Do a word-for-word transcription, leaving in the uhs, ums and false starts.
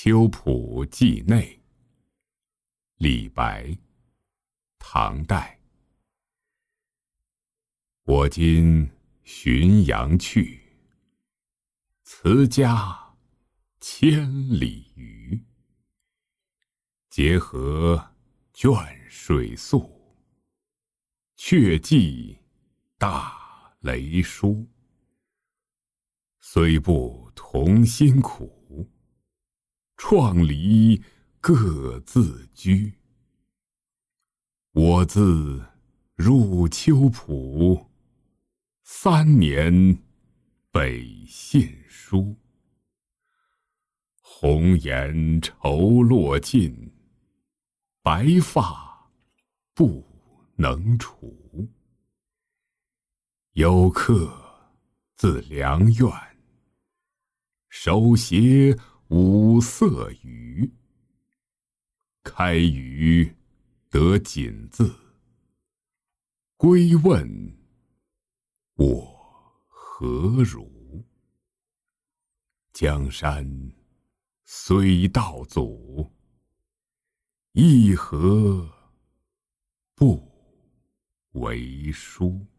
秋浦寄内，李白，唐代。我今浔阳去，辞家千里余。结合卷水宿，却寄大雷书。虽不同辛苦，创离各自居。我自入秋浦，三年北信书。红颜愁落尽，白发不能除。有客自良苑，手携五色鱼。开余得锦字，归问我何如？江山虽道阻，一何不为书？